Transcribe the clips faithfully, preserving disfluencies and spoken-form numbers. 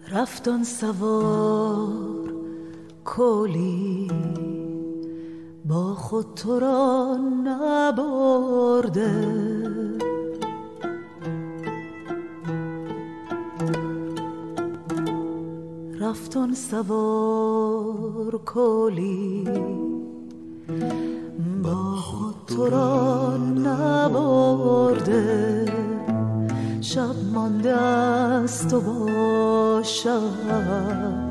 رفت آن سوار کولی با خود تو را نبرده، رفت آن سوار کولی با خود تو را نبرده، شب مانده است و با شب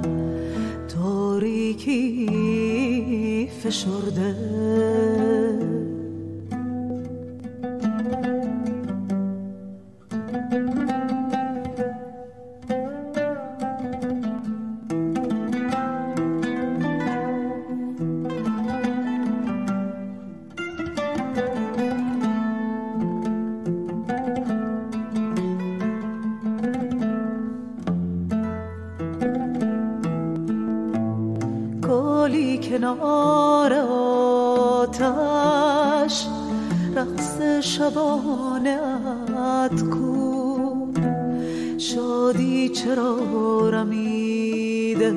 تاریکی فشرده. کولی کنار آتش رقص شبانه ات کو، شادی چرا رمیده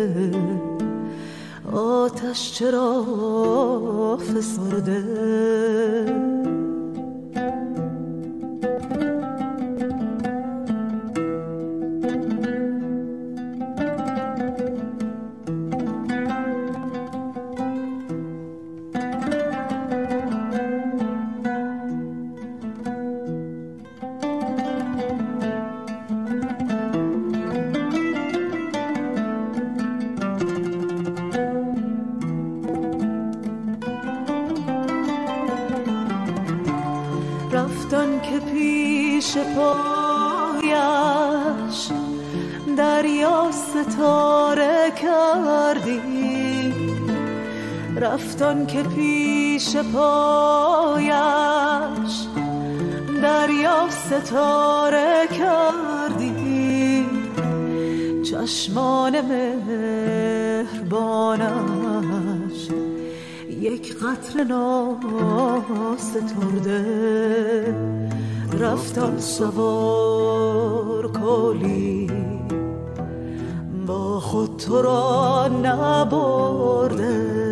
آتش چرا فسرده. رفتن که پیش پایش دریا ستاره کردی، رفتن که پیش پایش دریا ستاره کردی، چشمان مهربانش یک قطره ناسترده، رفتن سوار کولی با خود تو را نبرده.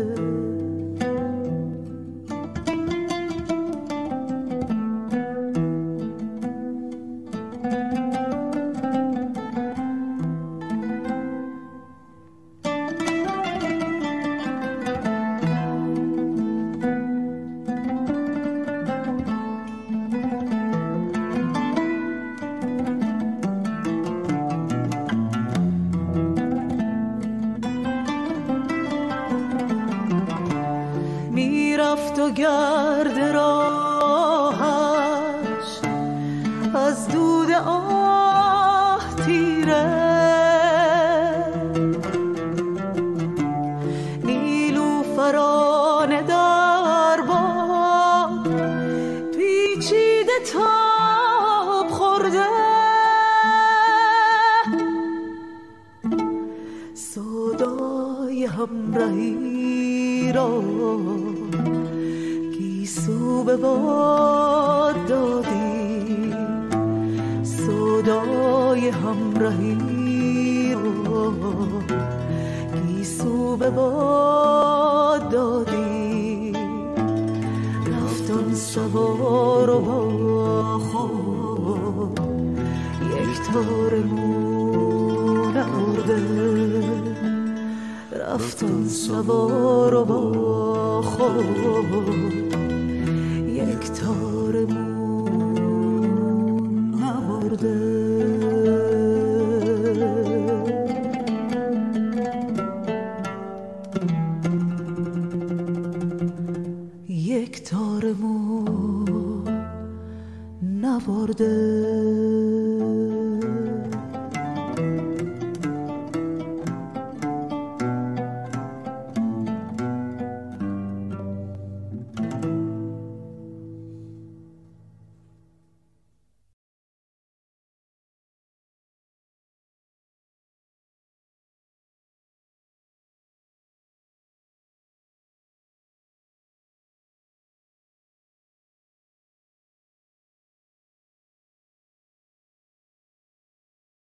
رفت و گرد راهش از دود آه تیره، نیلوفران در باد پیچیده تاب خورده، صدای همراهی را گیسو به باد دادی، صدای همراهی را گیسو به باد دادی، رفتن سوار و با خود یک تار مو نبرده، رفتن سوار و با خود یک تار